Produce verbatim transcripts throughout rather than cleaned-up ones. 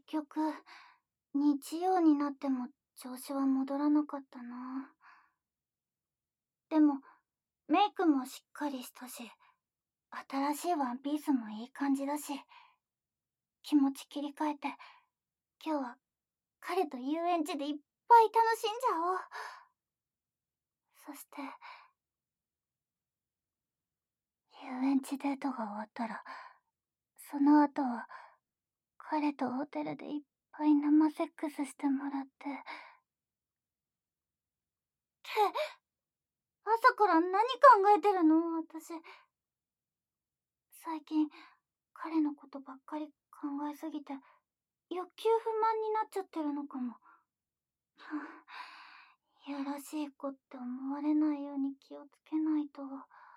局、日曜になっても調子は戻らなかったな。でも、メイクもしっかりしたし、新しいワンピースもいい感じだし、気持ち切り替えて、今日は彼と遊園地でいっぱい楽しんじゃおう。そして、遊園地デートが終わったら、その後は、彼とホテルでいっぱい生セックスしてもらって。って、朝から何考えてるの私。最近、彼のことばっかり考えすぎて、欲求不満になっちゃってるのかも。いやらしい子って思われないように気をつけないと。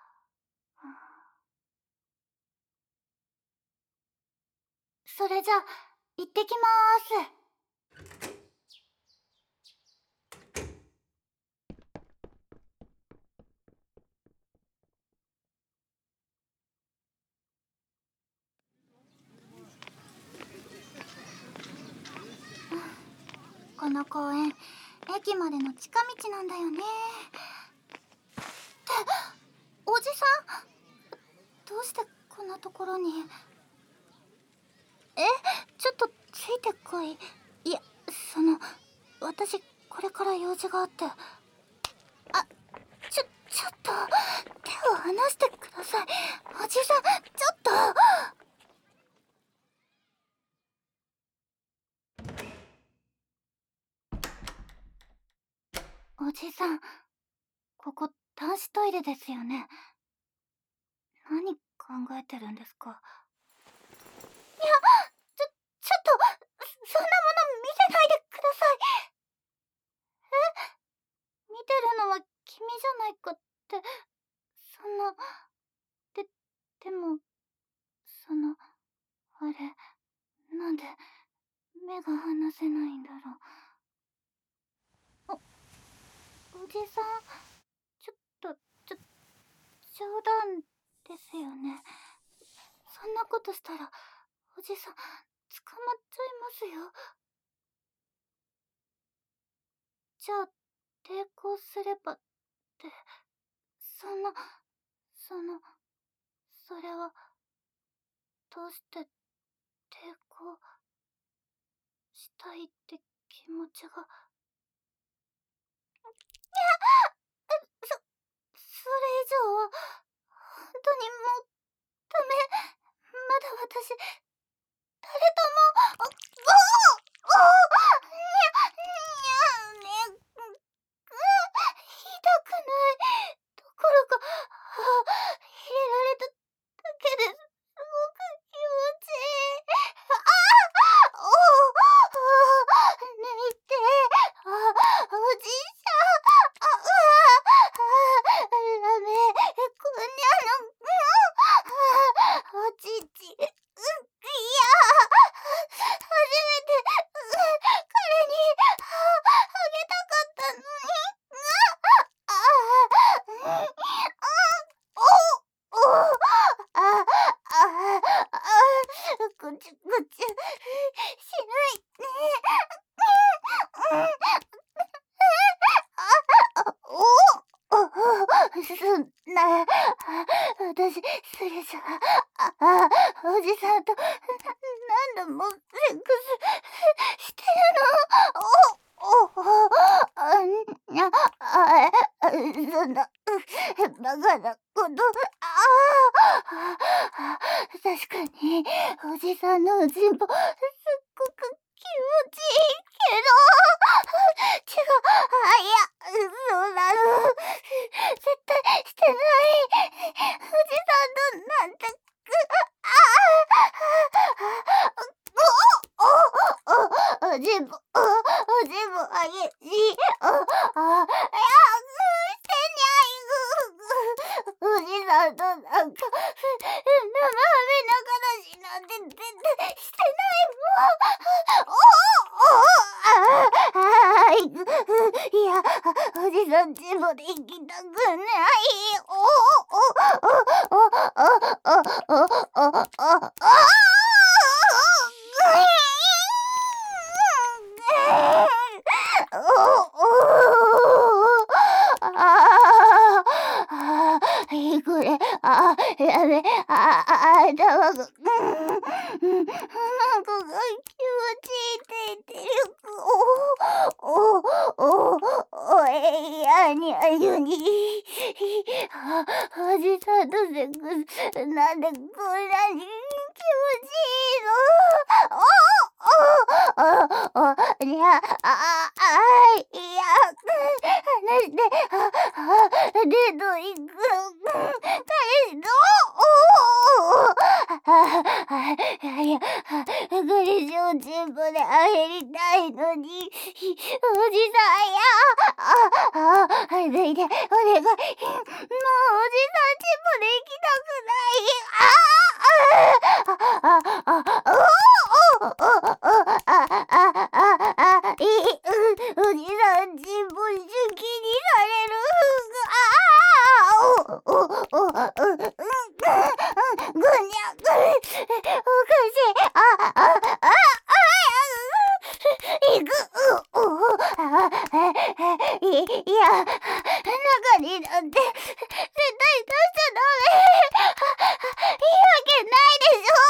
それじゃ、行ってきまーす。この公園、駅までの近道なんだよね。って、おじさん、どうしてこんなところに。え、ちょっとついてこい。いや、その、私これから用事があって。あ、ちょ、ちょっと手を離してください。おじさん、ちょっと。おじさん、ここ男子トイレですよね。何考えてるんですか？いや、ちょ、ちょっと、そんなもの見せないでください。え？見てるのは君じゃないかって、そんな、で、でも、その、あれ、なんで、目が離せないんだろう。お、おじさん、ちょっと、ちょ、冗談ですよね。そんなことしたら、おじさん、捕まっちゃいますよ。じゃあ、抵抗すればって、そんな、その、それは、どうして抵抗したいって気持ちが。いや、そ、それ以上は、本当にもう、ダメ。まだ私、誰とも、お、おお、にゃ、にゃ、ね、痛くない。どころか、入れられただけですごく気持ちいい。ああ、おお、抜いて、あ、おじいちゃん、あ、あ、あ、ダメ、こんにゃの、うん、おちち、う、いや、初めて、彼に、あげたかったのに、ああ、お、お、あ、あ、あ、ぐちゅぐちゅ、しないね。お、お、そんな、私、それじゃ、あ、あ、おじさんと、何度もセックスしてるの。お、お、あ、にゃ、あ、そんな、バカなこと、ああ、確かに、おじさんのおちんぽ、すっごく気持ちいいけど、違う、あ、いや、そうなの。絶対してない。おじさんとなんて、ああ、お、お、お、おじんぽ、お、おじんぽあげし、お、あ、いや、してにゃい、おじさんとなんか、生身の話なんて絶対してないもん。お、お、あ、あ、いく、いや、おじさんちもで行きたくない。お、お、お、お、お、お、お、お、お、お、お、お、 やべ、あ、あ、頭が、うん、うん、なんかが気持ちいいって言ってる。おお、おお、おえやにゃゆに。あ、おじさんとセックス、なんでこんなに気持ちいいの。おお、おお、お、にゃ、あ、あ、あいや、話して、あ、あ、デート行くの、彼氏と、おお、あ、あ、いや、あ、彼氏を全部であげりたいのに、おじさんや、あ、あ、脱いで、お願い、もうおじさんチンポで行きたくない、あ、あ、あ、あ、あ、おお、おお、お、あ、あ、あ、あ、いい、うん、おじさんチンポ好きにされる、ああ、お、お、お、うん、うん、うん、ぐにゃ、おかしい、あ、あ、あ、あ、いく、う、お、あ、い、いや、中になんて、絶対出しちゃダメ。いいわけないでしょ。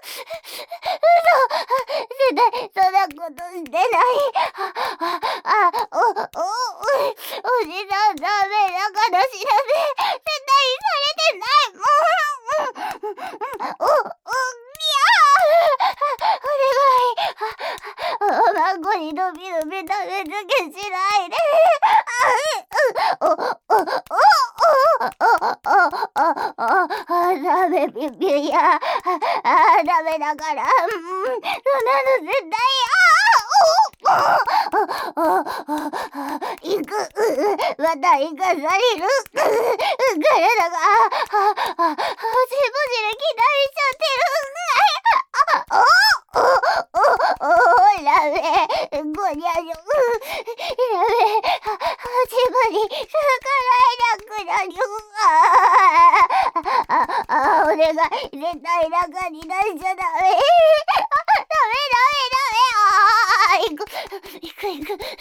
嘘、絶対そんなことしてない。あ、あ、あ、お、お、お、おじさんダメな話なんて、絶対されてない。うん、うん、うん、お、お、にゃー、お願い。おまんこにのびのび食べつけしないで。あ、う、お、お、お、お、お、お、お、お、ダメピピや。あ、ダメだから。うん、そんなの絶対、あ、お、お、お、お、行く、また行かされる。体が、あ、あ、あ、ぼちぼちで期待しちゃってる。あ、お、お、お、お、ダメ。ごにゃにょ、ダメ。自分に逆らえなくなる。あ、あ、あ、お願い。絶対中に出しちゃダメ。ダメ、ダメ、ダメ。あ、行く、行く、行く、行く。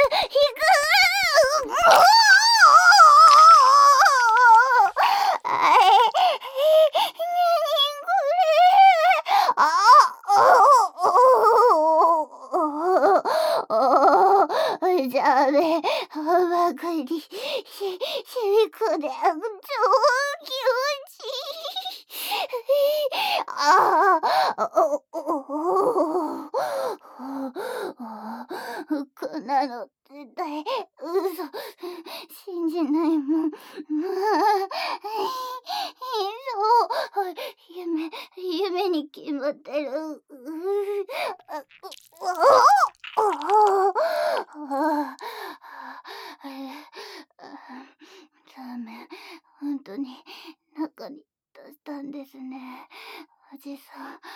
あれ、何これ。あ、おお、じゃあね、ばかりし、しみこで、超気持ちいい。ああ、お、お、お、こんなの絶対嘘、信じないもん。そう、夢、夢に決まってる。あ、お、お、お、ダメ、本当に中に出したんですね、おじさん。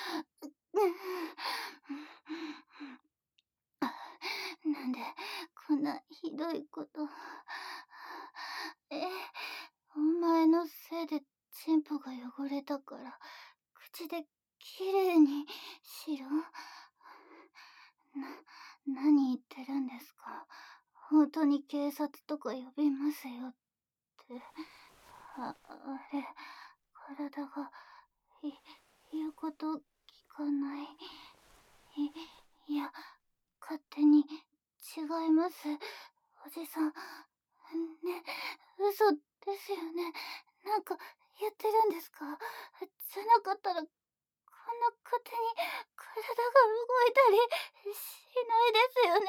なんでこんなひどいこと。え、お前のせいでチンポが汚れたから口できれいにしろ。な、何言ってるんですか。本当に警察とか呼びますよって。あ、あれ、体がい言うこと聞かない。い、いや、勝手に違います。おじさん。ね、嘘ですよね。なんか言ってるんですか。じゃなかったら、こんな勝手に体が動いたりしないですよね。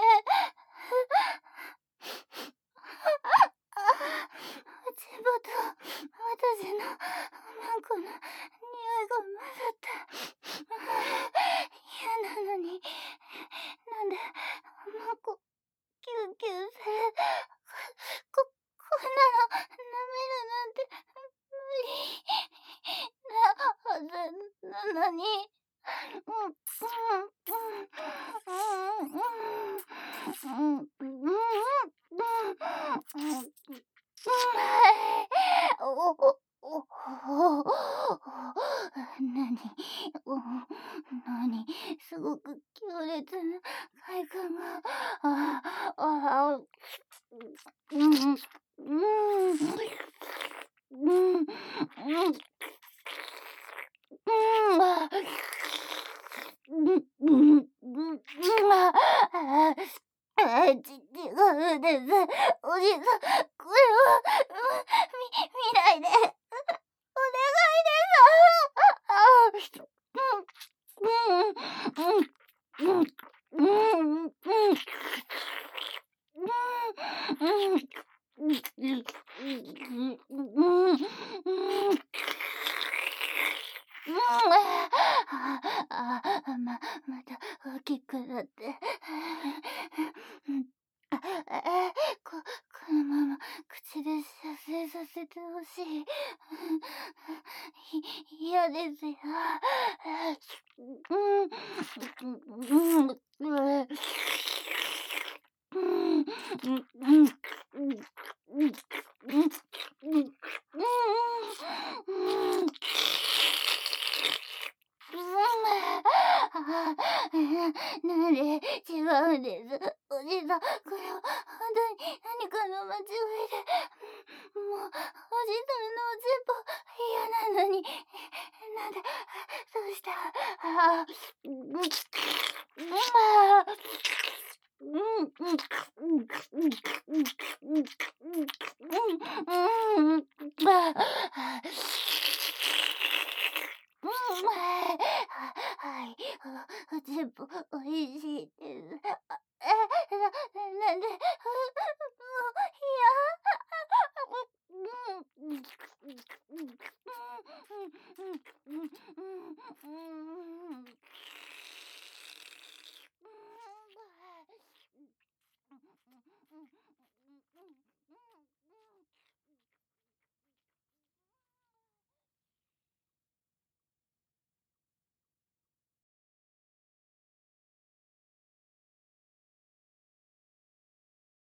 チンポと私のマンコの匂いが混ざった。嫌なのに、なんでマンコキュンキュンされ、こ、こんなの舐めるなんて無理なはずなのに。うん、うん、うん、うん、うん、うん、うん、うん、お、お、お、なに、お、なに、すごく強烈な快感が、あ、あ、うん、うん、うん、うん、 うん、うん、ああ、あ、ままた大きくなって。うん。あ、あ、ここのまま口で射精させてほしい。い嫌ですよ。うん。うん。うん。うん、うん、うん、うん、うん、うん、うん、うん、うん。ああ、なんで違うんです。おじさん、これはほんとに何かの間違いで、もう、おじさんのおちんぽ嫌なのに、なんで、どうしたら、ああ、うん、うん、ああ、うん、うん、うん、うん、うん、うん、うん、うん、うん、ああ。うん、はい、はい、おおちんぽ、お